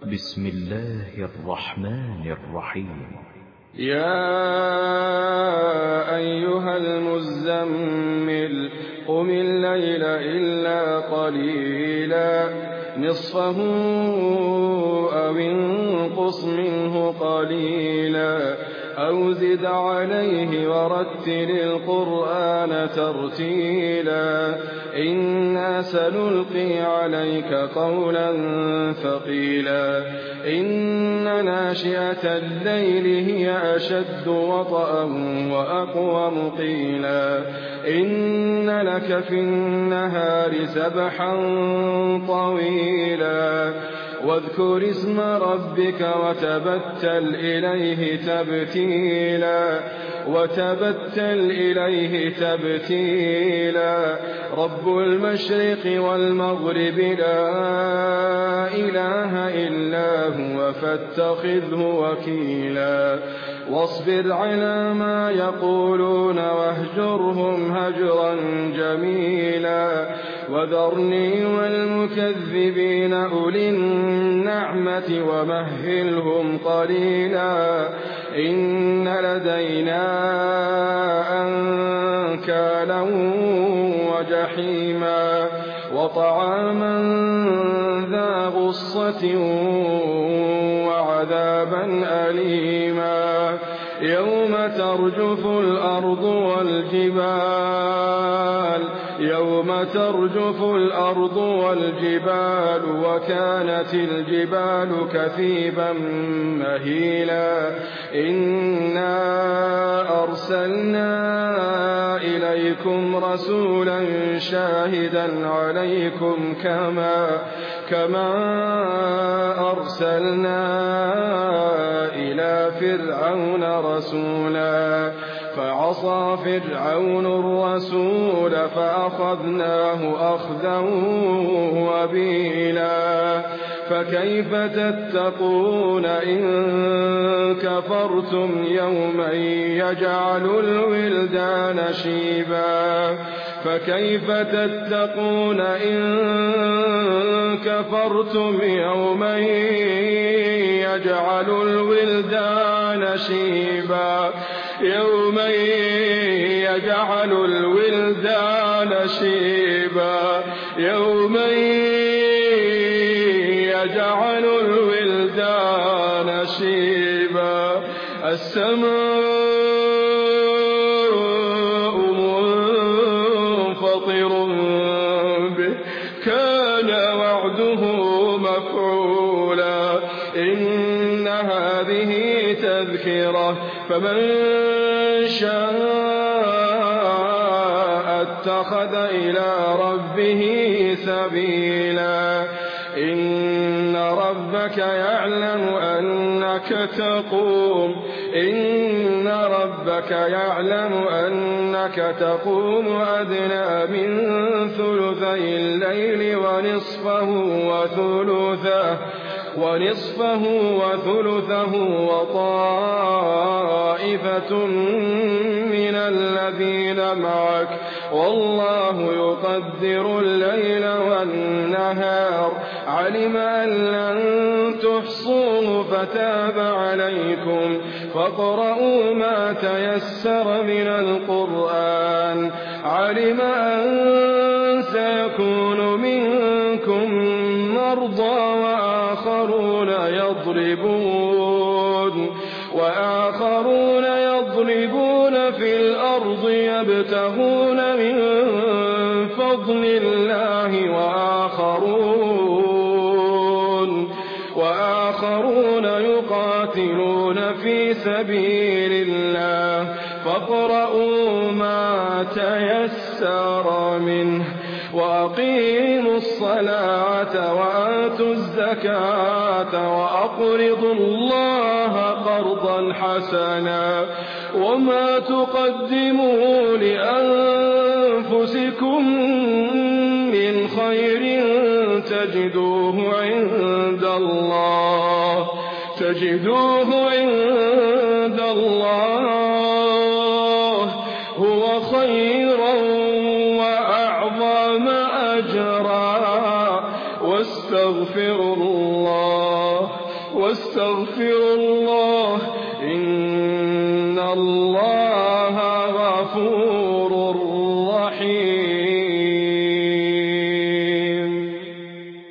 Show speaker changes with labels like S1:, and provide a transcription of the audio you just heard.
S1: بسم الله الرحمن الرحيم.
S2: يا أيها المزمل قم الليل إلا قليلا نصفه أو انقص منه قليلا أو زد عليه ورتل القرآن ترتيلا إنا سنلقي عليك قولا ثقيلا إن ناشئة الليل هي أشد وطئا وأقوم قيلا إن لك في النهار سبحا طويلا واذكر اسم ربك وتبتل إليه تبتيلا رب المشرق والمغرب لا إله إلا هو فاتخذه وكيلا واصبر على ما يقولون واهجرهم هجرا جميلا وذرني والمكذبين أولي النعمة ومهلهم قليلا إن لدينا أنكالا وجحيما وطعاما ذا غصة وعذابا أليما يوم ترجف الأرض والجبال وكانت الجبال كثيبا مهيلا إنا أرسلنا إليكم رسولا شاهدا عليكم كما أرسلنا إلى فرعون رسولا فعصى فرعون الرسول فأخذناه أخذا وبيلا فكيف تتقون إن كفرتم يوما يجعل الولدان شيبا فكيف تتقون إن كفرتم يوما يجعل الولدان شيبا يوما يجعل الولدان شيبا يوما يجعل الولدان شيبا السماء منفطر به كان وعده مفعولا إن هذه تذكرة فمن شاء اتخذ إلى ربه سبيلا إن ربك يعلم أنك تقوم أدنى من ثلثي الليل ونصفه وثلثه وطائفة من الذين معك والله يقدر الليل والنهار علم أن لن تحصوه فتاب عليكم فاقرؤوا ما تيسر من القرآن علم أن سيكون منكم مرضى وآخرون يضربون في الأرض يبتغون من فضل الله وآخرون يقاتلون في سبيل الله فاقرؤوا ما تيسر منه وأقيموا الصلاة وآتوا الزكاة وأقرضوا الله قرضا حسنا وما تقدموا لأنفسكم من خير تجدوه عند الله هو خيرا وأعظم أجرا واستغفروا الله واستغفروا الله إن الله غفور